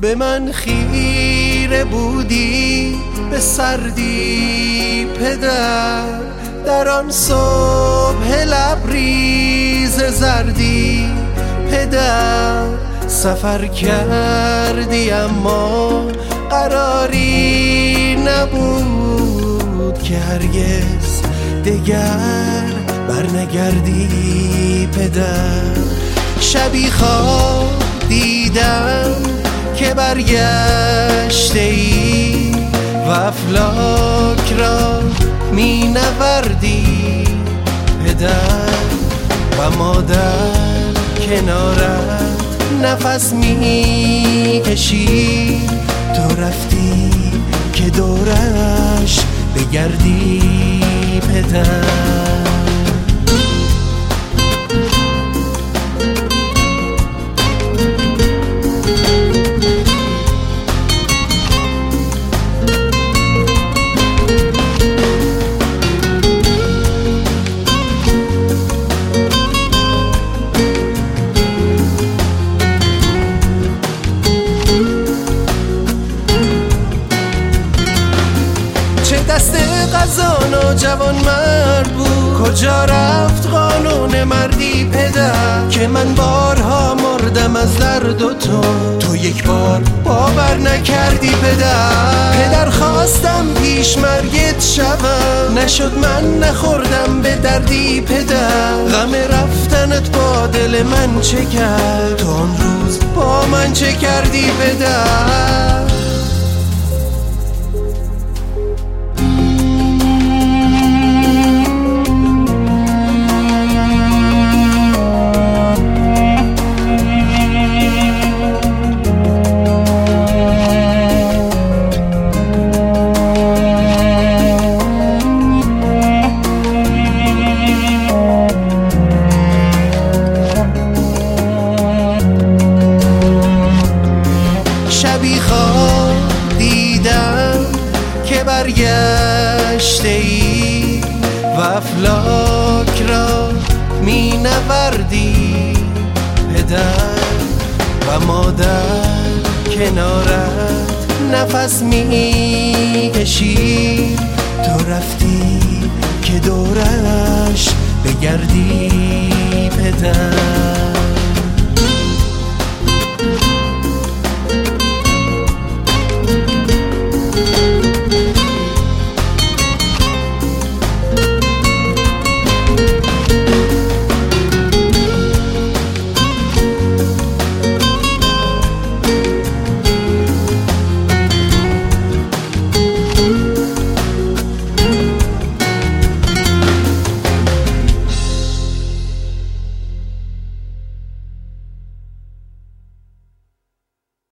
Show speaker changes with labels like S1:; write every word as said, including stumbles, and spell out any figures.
S1: به من خیره بودی به سردی پدر، در آن صبح لبریز زردی پدر. سفر کردی اما قراری نبود که هرگز دگر برنگردی پدر. شبی خواب دیدم که برگشته ای و افلاک را می نوردی پدر، و مادر کنارت نفس می کشی. تو رفتی که دورش بگردی پدر. دست قضا ناجوان مرد بود، کجا رفت قانون مردی پدر؟ که من بارها مردم از درد و تو، تو یک بار باور نکردی پدر. پدر خواستم پیش مرگت شوم، نشد من نخوردم به دردی پدر. غم رفتنت با دل من چه کرد؟ تو آن روز با من چه کردی پدر؟ شبی خواب دیدم که برگشته ای و افلاک را می نوردی پدر، و مادر کنارت نفس می کشی. تو رفتی که دورش بگردی پدر.